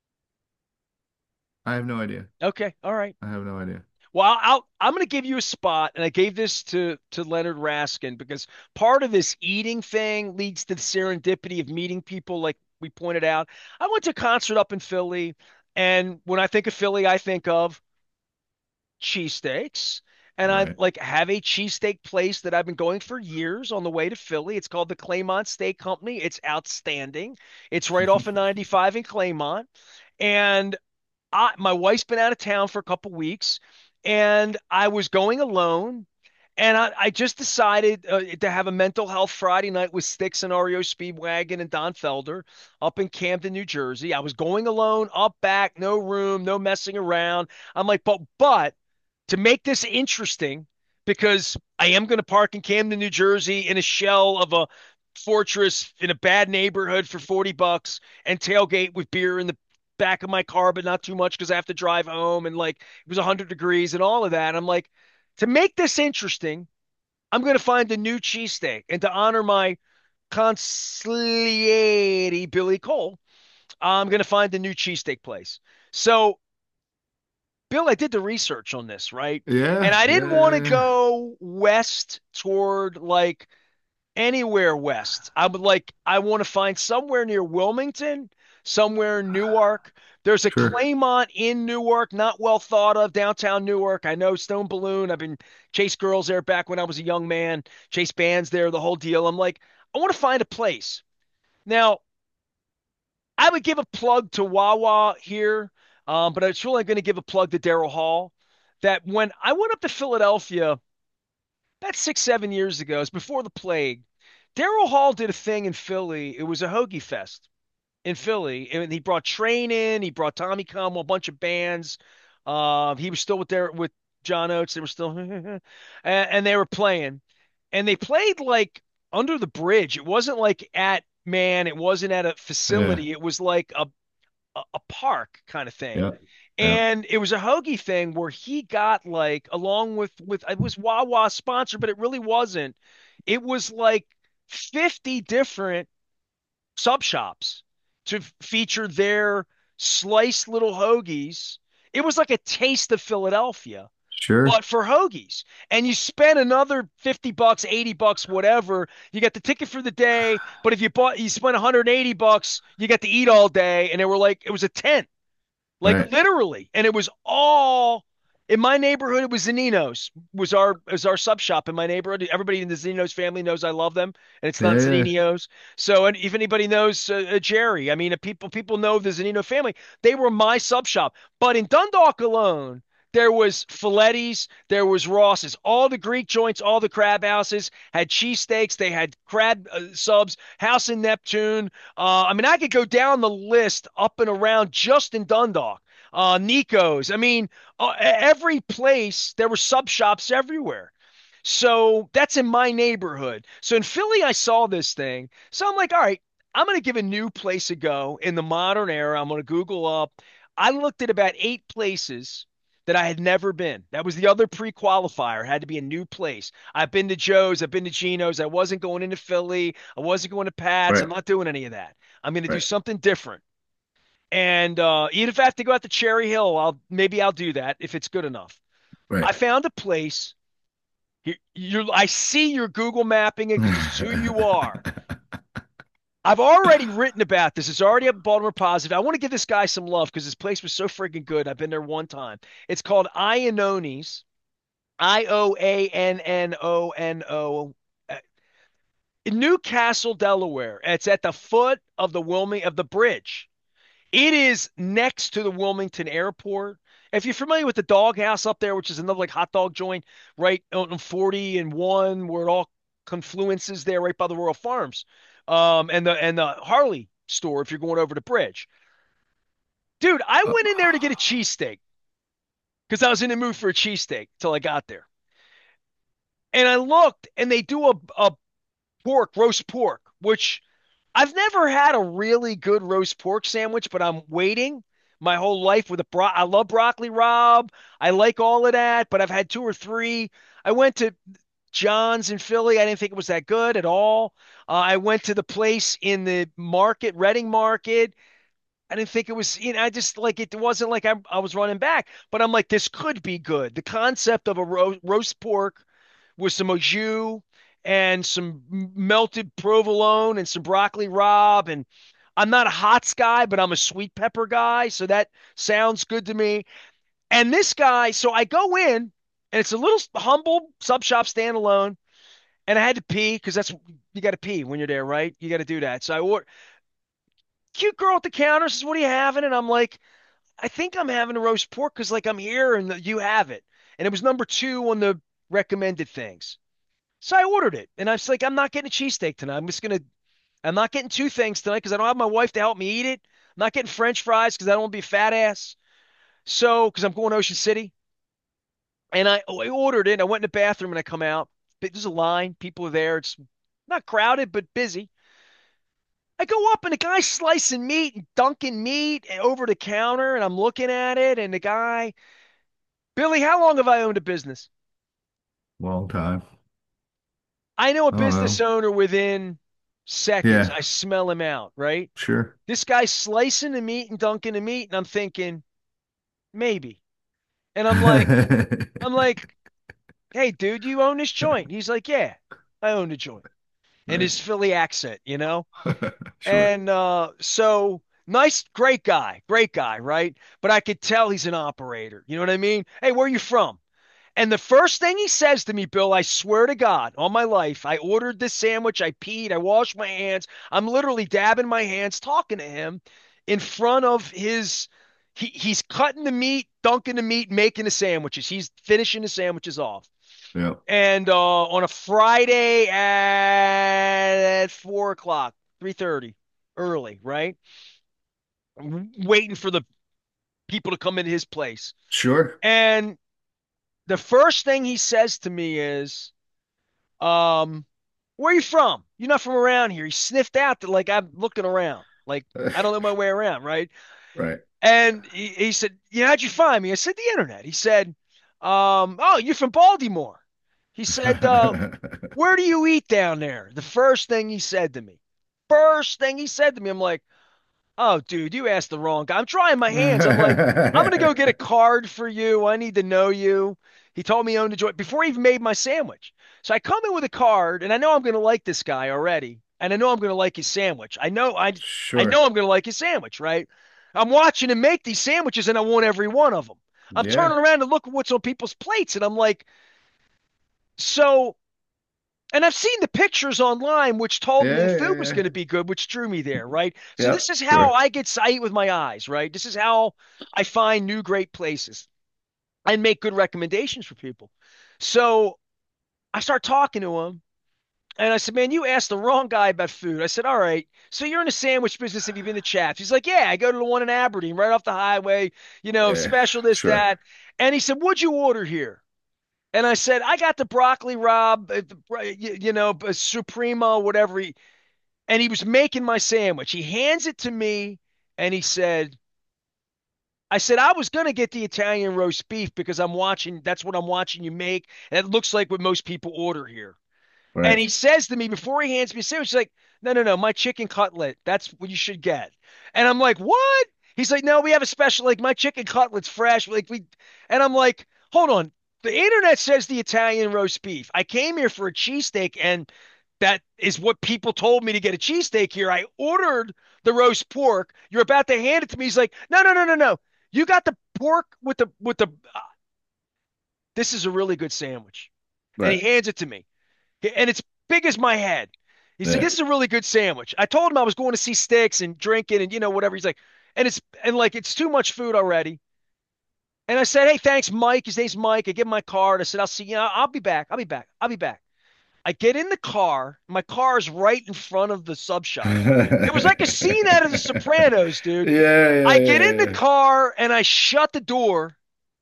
I have no idea. Okay, all right. I have no idea. Well, I'll, I'm going to give you a spot, and I gave this to to Leonard Raskin because part of this eating thing leads to the serendipity of meeting people, like we pointed out. I went to a concert up in Philly, and when I think of Philly, I think of cheesesteaks. And I Right. like have a cheesesteak place that I've been going for years on the way to Philly. It's called the Claymont Steak Company. It's outstanding. It's right off of ninety-five in Claymont. And I, my wife's been out of town for a couple weeks, and I was going alone. And I, I just decided uh, to have a mental health Friday night with Styx and R E O Speedwagon and Don Felder up in Camden, New Jersey. I was going alone, up back, no room, no messing around. I'm like, but but to make this interesting, because I am going to park in Camden, New Jersey in a shell of a fortress in a bad neighborhood for forty bucks and tailgate with beer in the back of my car, but not too much because I have to drive home and like it was one hundred degrees and all of that. I'm like, to make this interesting, I'm going to find a new cheesesteak. And to honor my consigliere, Billy Cole, I'm going to find a new cheesesteak place. So Bill, I did the research on this, right? And Yeah, I didn't yeah, want to yeah, yeah. go west toward like anywhere west. I would like, I want to find somewhere near Wilmington, somewhere in Newark. There's a Sure. Claymont in Newark, not well thought of, downtown Newark. I know Stone Balloon. I've been chase girls there back when I was a young man, chase bands there, the whole deal. I'm like, I want to find a place. Now, I would give a plug to Wawa here, um, but I was really going to give a plug to Daryl Hall. That when I went up to Philadelphia, about six, seven years ago, it was before the plague. Daryl Hall did a thing in Philly. It was a Hoagie Fest in Philly, and he brought Train in. He brought Tommy Cum, a bunch of bands. Uh, he was still with their with John Oates. They were still, and, and they were playing, and they played like under the bridge. It wasn't like at Man. It wasn't at a Yeah, facility. It was like a a, a park kind of thing. yeah, yeah. And it was a hoagie thing where he got like along with with it was Wawa sponsored, but it really wasn't. It was like fifty different sub shops to feature their sliced little hoagies. It was like a taste of Philadelphia, Sure. but for hoagies. And you spend another fifty bucks, eighty bucks, whatever. You got the ticket for the day, but if you bought you spent one hundred eighty bucks, you got to eat all day. And they were like, it was a tent. Like Right. literally. And it was all in my neighborhood. It was Zanino's was our was our sub shop in my neighborhood. Everybody in the Zanino's family knows I love them, and it's not Yeah, yeah. Zanino's. So, and if anybody knows uh, uh, Jerry, I mean, if people people know the Zanino family. They were my sub shop. But in Dundalk alone, there was Filetti's, there was Ross's, all the Greek joints, all the crab houses had cheesesteaks. They had crab uh, subs, House in Neptune. Uh, I mean, I could go down the list up and around just in Dundalk. Uh, Nico's. I mean, uh, every place there were sub shops everywhere. So that's in my neighborhood. So in Philly, I saw this thing. So I'm like, all right, I'm going to give a new place a go in the modern era. I'm going to Google up. I looked at about eight places that I had never been. That was the other pre-qualifier. It had to be a new place. I've been to Joe's, I've been to Gino's. I wasn't going into Philly. I wasn't going to Pat's. I'm Right, not doing any of that. I'm going to do right, something different. And uh, even if I have to go out to Cherry Hill, I'll maybe I'll do that if it's good enough. I right. found a place. You, you I see you're Google mapping it because this is who you are. I've already written about this. It's already a Baltimore Positive. I want to give this guy some love because this place was so freaking good. I've been there one time. It's called Iannoni's, I O A N N O N O, uh, in Newcastle, Delaware. It's at the foot of the Wilming of the bridge. It is next to the Wilmington Airport. If you're familiar with the Dog House up there, which is another like hot dog joint right on forty and one, where it all confluences there, right by the Royal Farms, um, and the and the Harley store. If you're going over the bridge, dude, I Uh, went in there to get a cheesesteak because I was in the mood for a cheesesteak till I got there, and I looked, and they do a a pork roast pork, which I've never had a really good roast pork sandwich, but I'm waiting my whole life with a bro. I love broccoli Rob. I like all of that, but I've had two or three. I went to John's in Philly. I didn't think it was that good at all. Uh, I went to the place in the market, Reading Market. I didn't think it was, you know, I just like it wasn't like I, I was running back, but I'm like, this could be good. The concept of a ro roast pork with some au jus and some melted provolone and some broccoli rabe. And I'm not a hots guy, but I'm a sweet pepper guy. So that sounds good to me. And this guy, so I go in and it's a little humble sub shop standalone. And I had to pee because that's, you got to pee when you're there, right? You got to do that. So I ordered, cute girl at the counter says, "What are you having?" And I'm like, I think I'm having a roast pork because like I'm here and you have it. And it was number two on the recommended things. So I ordered it. And I was like, I'm not getting a cheesesteak tonight. I'm just gonna I'm not getting two things tonight because I don't have my wife to help me eat it. I'm not getting French fries because I don't want to be a fat ass. So because I'm going to Ocean City. And I, I ordered it. I went in the bathroom and I come out. There's a line. People are there. It's not crowded, but busy. I go up and the guy's slicing meat and dunking meat over the counter, and I'm looking at it, and the guy, Billy, how long have I owned a business? Long time. I know a I don't business know. owner within seconds. Yeah, I smell him out, right? sure. This guy's slicing the meat and dunking the meat, and I'm thinking, maybe. And I'm like, I'm like, hey, dude, you own this joint? He's like, yeah, I own the joint. And Right. his Philly accent, you know? Sure. And uh, so nice, great guy, great guy, right? But I could tell he's an operator. You know what I mean? Hey, where are you from? And the first thing he says to me, Bill, I swear to God, on my life, I ordered this sandwich, I peed, I washed my hands. I'm literally dabbing my hands, talking to him in front of his. He, he's cutting the meat, dunking the meat, making the sandwiches. He's finishing the sandwiches off. Yeah. And uh, on a Friday at four o'clock, three thirty, early, right? Waiting for the people to come into his place. Sure. And the first thing he says to me is, um, where are you from? You're not from around here. He sniffed out that like I'm looking around. Like I don't know my way around, right? Right. And he, he said, "Yeah, how'd you find me?" I said, "The internet." He said, um, "Oh, you're from Baltimore." He said, uh, "Where do you eat down there?" The first thing he said to me. First thing he said to me, I'm like, "Oh, dude, you asked the wrong guy." I'm trying my hands. I'm like, I'm gonna go get a card for you. I need to know you. He told me he owned a joint before he even made my sandwich. So I come in with a card, and I know I'm gonna like this guy already, and I know I'm gonna like his sandwich. I know I I Sure. know I'm gonna like his sandwich, right? I'm watching him make these sandwiches, and I want every one of them. I'm Yeah. turning around to look at what's on people's plates, and I'm like, so. And I've seen the pictures online, which told me the Yeah, food yeah, was yeah. going to be good, which drew me there, right? So this Yep, is how sure. I get I eat with my eyes, right? This is how I find new great places and make good recommendations for people. So I start talking to him, and I said, "Man, you asked the wrong guy about food." I said, "All right, so you're in the sandwich business. Have you been to Chaps?" He's like, "Yeah, I go to the one in Aberdeen, right off the highway. You know, Yeah, special this sure. that." And he said, "What'd you order here?" And I said, I got the broccoli Rob, uh, you, you know, uh, Supremo, whatever. He, and he was making my sandwich. He hands it to me and he said, I said I was gonna get the Italian roast beef because I'm watching. That's what I'm watching you make, and it looks like what most people order here. And Right. he says to me before he hands me a sandwich, he's like, "No, no, no, my chicken cutlet. That's what you should get." And I'm like, "What?" He's like, "No, we have a special. Like my chicken cutlet's fresh. Like we," and I'm like, "Hold on. The internet says the Italian roast beef. I came here for a cheesesteak, and that is what people told me to get a cheesesteak here. I ordered the roast pork. You're about to hand it to me. He's like, no, no, no, no, no. You got the pork with the with the. Uh, this is a really good sandwich, and he Right. hands it to me, and it's big as my head. He's like, Yeah. this is a really good sandwich. I told him I was going to see Sticks and drinking and you know whatever. He's like, and it's and like it's too much food already. And I said, hey, thanks, Mike. His name's Mike. I give him my card. I said, I'll see you. I'll be back. I'll be back. I'll be back. I get in the car. My car is right in front of the sub shop. It was like a scene out of The Sopranos, dude. Yeah, I yeah, get in the yeah, yeah. car and I shut the door.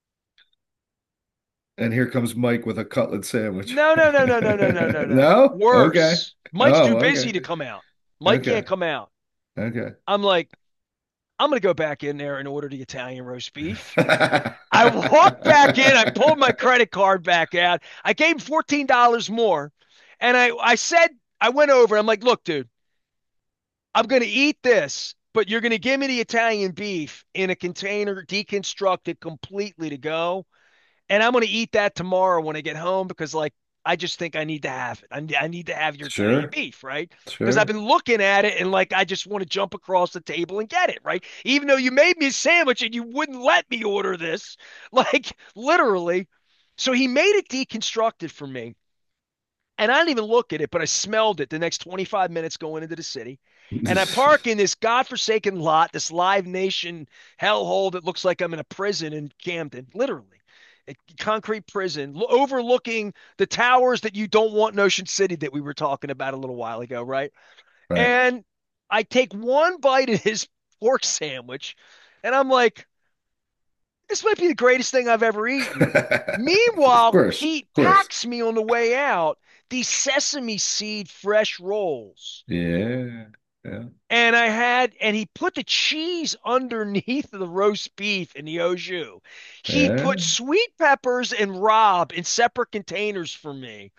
And here comes Mike with a cutlet sandwich. No, no, no, no, no, no, no, no, no. No? Okay. Worse. Mike's too Oh, busy okay. to come out. Mike Okay. can't come out. Okay. I'm like, I'm going to go back in there and order the Italian roast beef. I walked back in. I pulled my credit card back out. I gave him fourteen dollars more. And I, I said, I went over. I'm like, look, dude, I'm going to eat this, but you're going to give me the Italian beef in a container, deconstructed completely to go. And I'm going to eat that tomorrow when I get home because, like, I just think I need to have it. I, I need to have your Italian Sure. beef, right? Because I've Sure. been looking at it and, like, I just want to jump across the table and get it, right? Even though you made me a sandwich and you wouldn't let me order this, like, literally. So he made it deconstructed for me. And I didn't even look at it, but I smelled it the next twenty-five minutes going into the city. And I park in this godforsaken lot, this Live Nation hellhole that looks like I'm in a prison in Camden, literally. A concrete prison overlooking the towers that you don't want in Ocean City that we were talking about a little while ago, right? Right. And I take one bite of his pork sandwich, and I'm like, this might be the greatest thing I've ever eaten. Of Meanwhile, course. he Of course. packs me on the way out these sesame seed fresh rolls. Yeah. Yeah. And I had, and he put the cheese underneath the roast beef in the au jus. He put Yeah. sweet peppers and Rob in separate containers for me.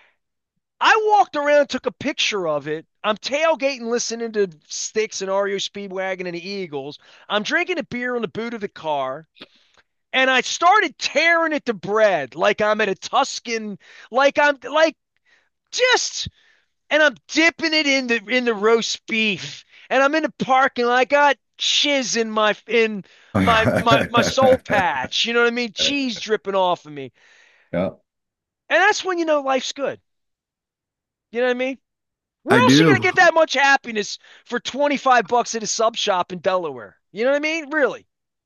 I walked around, took a picture of it. I'm tailgating, listening to Sticks and R E O Speedwagon and the Eagles. I'm drinking a beer on the boot of the car. And I started tearing it to bread like I'm at a Tuscan, like I'm like just, and I'm dipping it in the in the roast beef, and I'm in the parking lot. I got shiz in my in my my my soul patch. You know what I mean? Cheese dripping off of me, Yeah. and that's when you know life's good. You know what I mean? Where I else are you gonna do. get that much happiness for twenty-five bucks at a sub shop in Delaware? You know what I mean? Really?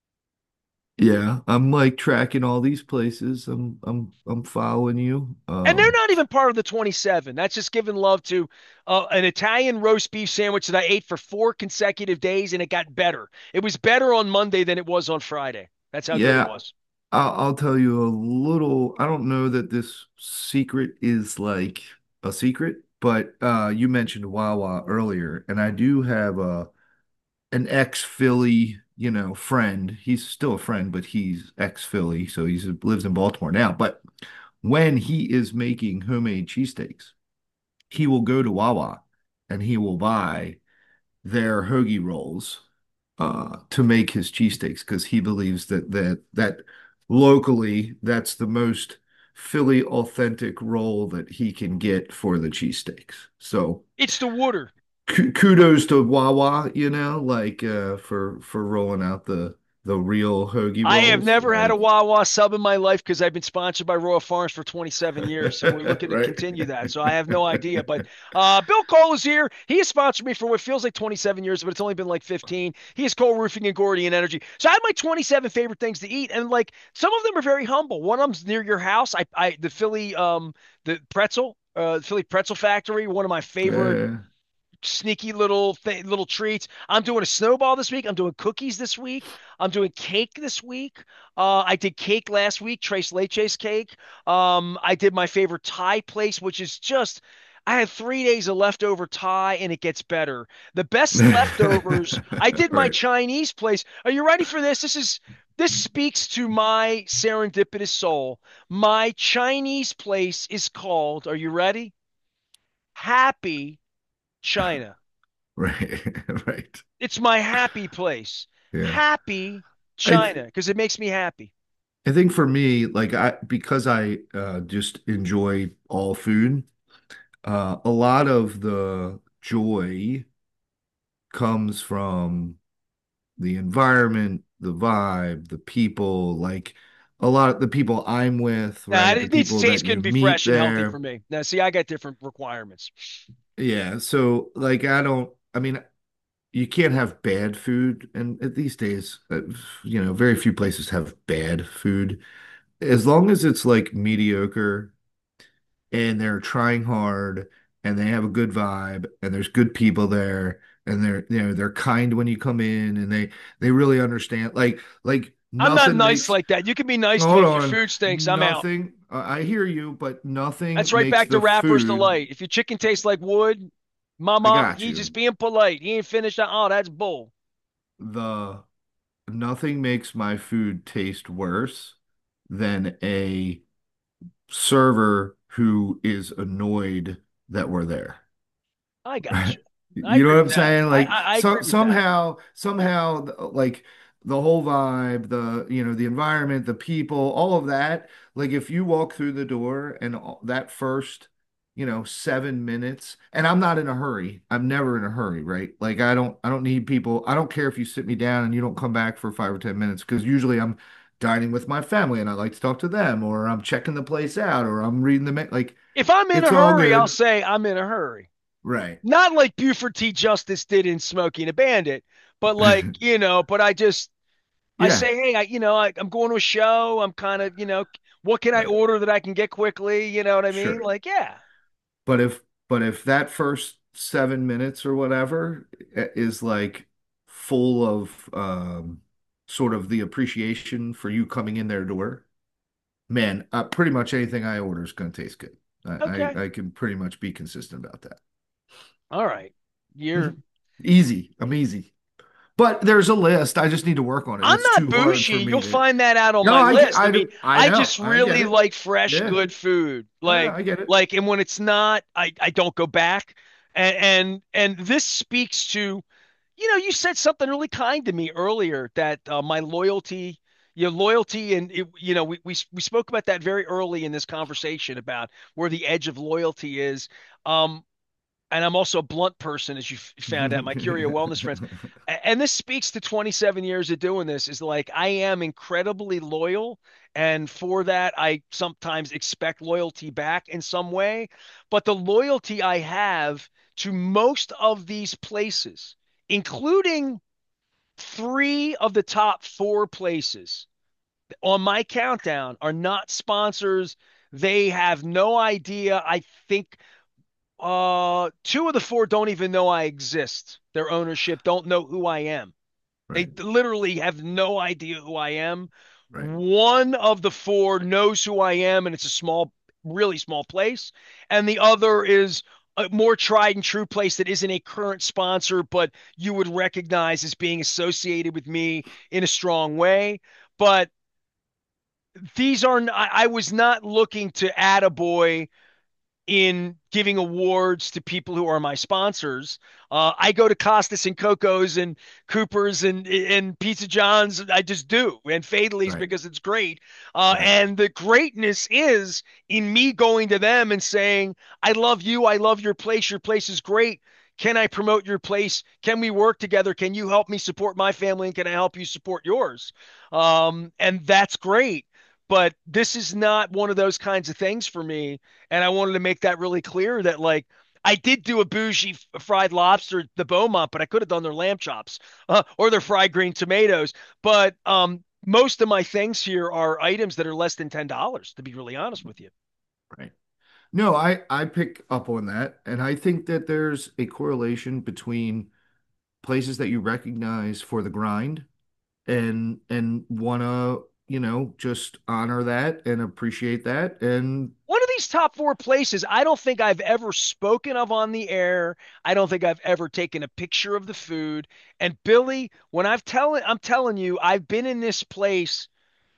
Yeah, I'm like tracking all these places. I'm I'm I'm following you. And they're Um, not even part of the twenty-seven. That's just giving love to uh, an Italian roast beef sandwich that I ate for four consecutive days, and it got better. It was better on Monday than it was on Friday. That's how good it yeah, was. I'll, I'll tell you a little. I don't know that this secret is like a secret, but uh, you mentioned Wawa earlier, and I do have a an ex-Philly, you know, friend. He's still a friend, but he's ex-Philly, so he lives in Baltimore now. But when he is making homemade cheesesteaks, he will go to Wawa and he will buy their hoagie rolls uh, to make his cheesesteaks because he believes that that that locally that's the most Philly authentic roll that he can get for the cheesesteaks. So It's the water. kudos to Wawa, you know, like uh, for for rolling out the the real hoagie I have rolls. never had a Like, Wawa sub in my life because I've been sponsored by Royal Farms for twenty-seven years, and we're looking to right? continue that. So I have no idea. But uh, Bill Cole is here. He has sponsored me for what feels like twenty-seven years, but it's only been like fifteen. He is Cole Roofing and Gordian Energy. So I had my twenty-seven favorite things to eat, and like some of them are very humble. One of them's near your house. I, I the Philly, um, the pretzel, uh, Philly Pretzel Factory. One of my favorite Yeah, sneaky little th- little treats. I'm doing a snowball this week. I'm doing cookies this week. I'm doing cake this week. Uh, I did cake last week, Tres Leches cake. Um, I did my favorite Thai place, which is just I had three days of leftover Thai, and it gets better. The best leftovers. I did my Right. Chinese place. Are you ready for this? This is this speaks to my serendipitous soul. My Chinese place is called. Are you ready? Happy China. Right. Right. It's my happy place. Yeah. Happy I th China because it makes me happy. I think for me, like I because I uh just enjoy all food, uh a lot of the joy comes from the environment, the vibe, the people, like a lot of the people I'm with, Now, right? The it needs to people taste that good you and be meet fresh and healthy for there. me. Now, see, I got different requirements. Yeah. So like I don't, I mean, you can't have bad food. And these days, uh, you know, very few places have bad food. As long as it's like mediocre and they're trying hard and they have a good vibe and there's good people there and they're you know they're kind when you come in and they they really understand like like I'm not nothing nice makes like that. You can be nice to me. hold If your on food stinks, I'm out. nothing I I hear you but That's nothing right makes back to the Rappers food Delight. If your chicken tastes like wood, I mama, got he just you being polite. He ain't finished that. Oh, that's bull. the nothing makes my food taste worse than a server who is annoyed that we're there. I got you. I You know agree what with I'm that. saying? I, Like I, I so agree with that. somehow, somehow, like the whole vibe, the you know, the environment, the people, all of that. Like if you walk through the door and all, that first, you know, seven minutes, and I'm not in a hurry. I'm never in a hurry, right? Like I don't, I don't need people. I don't care if you sit me down and you don't come back for five or ten minutes because usually I'm dining with my family and I like to talk to them, or I'm checking the place out, or I'm reading the me like If I'm in a it's all hurry, I'll good, say I'm in a hurry. right? Not like Buford T. Justice did in Smoking a Bandit, but like, you know, but I just, I Yeah, say, hey, I, you know, I, I'm going to a show. I'm kind of, you know, what can I right. order that I can get quickly? You know what I mean? Sure. Like, yeah, But if but if that first seven minutes or whatever is like full of um sort of the appreciation for you coming in their door, man, uh, pretty much anything I order is going to taste good. I, okay, I I can pretty much be consistent about that. all right. You're, Mhm. Easy. I'm easy. But there's a list. I just need to work on it. I'm It's not too hard bougie. for You'll me to. find that out on No, my I get list. I I mean, do. I I know. just I get really it. like fresh, Yeah. good food. Yeah, Like, I get it. like, and when it's not, I, I don't go back. And, and, and this speaks to, you know, you said something really kind to me earlier that uh, my loyalty, your loyalty, and it, you know, we, we we spoke about that very early in this conversation about where the edge of loyalty is. Um, and I'm also a blunt person, as you found out, my Curio Wellness friends. And this speaks to twenty-seven years of doing this is like I am incredibly loyal. And for that, I sometimes expect loyalty back in some way. But the loyalty I have to most of these places, including three of the top four places on my countdown, are not sponsors. They have no idea. I think uh, two of the four don't even know I exist. Their ownership don't know who I am. They Right. literally have no idea who I am. Right. One of the four knows who I am, and it's a small, really small place. And the other is a more tried and true place that isn't a current sponsor, but you would recognize as being associated with me in a strong way. But these are, I, I was not looking to add a boy in giving awards to people who are my sponsors. Uh, I go to Costas and Coco's and Cooper's and and Pizza John's. I just do, and Fately's Right. because it's great. Uh, Right. and the greatness is in me going to them and saying, "I love you. I love your place. Your place is great. Can I promote your place? Can we work together? Can you help me support my family? And can I help you support yours?" Um, and that's great. But this is not one of those kinds of things for me, and I wanted to make that really clear that like I did do a bougie f- fried lobster at the Beaumont, but I could have done their lamb chops uh, or their fried green tomatoes. But um, most of my things here are items that are less than ten dollars. To be really honest with you. Right. No, I I pick up on that, and I think that there's a correlation between places that you recognize for the grind and and wanna you know, just honor that and appreciate that. And One of these top four places, I don't think I've ever spoken of on the air. I don't think I've ever taken a picture of the food. And Billy, when I've telling, I'm telling you, I've been in this place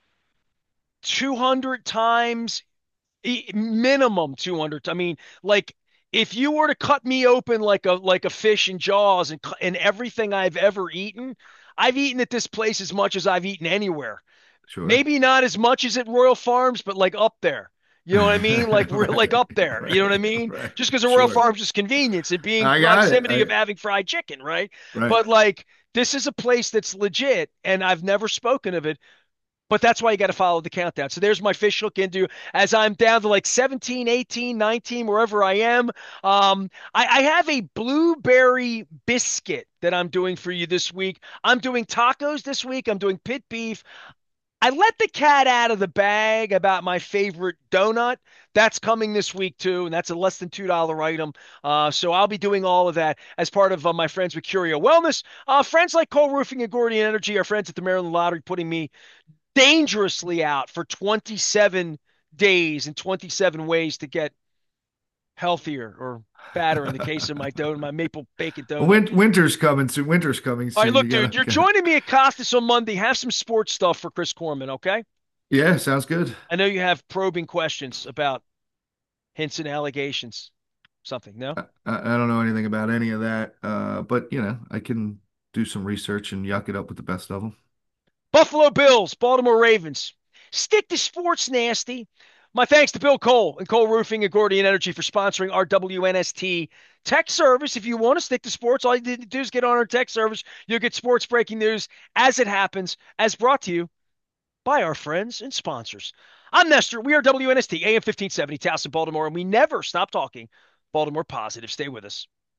two hundred times, e- minimum two hundred. I mean, like if you were to cut me open like a like a fish in Jaws and cu- and everything I've ever eaten, I've eaten at this place as much as I've eaten anywhere. sure. Maybe not as much as at Royal Farms, but like up there. You know what I mean? Like we're like Right, up there. You know what I right, mean? right. Just because the Royal Sure. Farms is convenience and being I got it. proximity of I having fried chicken, right? right. But like this is a place that's legit, and I've never spoken of it. But that's why you got to follow the countdown. So there's my fish hook into as I'm down to like seventeen, eighteen, nineteen, wherever I am. Um, I, I have a blueberry biscuit that I'm doing for you this week. I'm doing tacos this week. I'm doing pit beef. I let the cat out of the bag about my favorite donut. That's coming this week too, and that's a less than two dollar item. Uh, so I'll be doing all of that as part of uh, my friends with Curio Wellness. Uh, friends like Cole Roofing and Gordian Energy, our friends at the Maryland Lottery, putting me dangerously out for twenty-seven days and twenty-seven ways to get healthier or fatter in the case of my donut, my maple bacon donut. Win winter's coming soon. Winter's coming All right, soon. look, You dude, gotta, you're gotta. joining me at Costas on Monday. Have some sports stuff for Chris Corman, okay? Yeah, sounds good. I know you have probing questions about hints and allegations. Something, no? I, I don't know anything about any of that, uh, but you know, I can do some research and yuck it up with the best of them. Buffalo Bills, Baltimore Ravens. Stick to sports nasty. My thanks to Bill Cole and Cole Roofing and Gordian Energy for sponsoring our W N S T tech service. If you want to stick to sports, all you need to do is get on our tech service. You'll get sports breaking news as it happens, as brought to you by our friends and sponsors. I'm Nestor. We are W N S T, A M fifteen seventy, Towson, Baltimore, and we never stop talking Baltimore positive. Stay with us.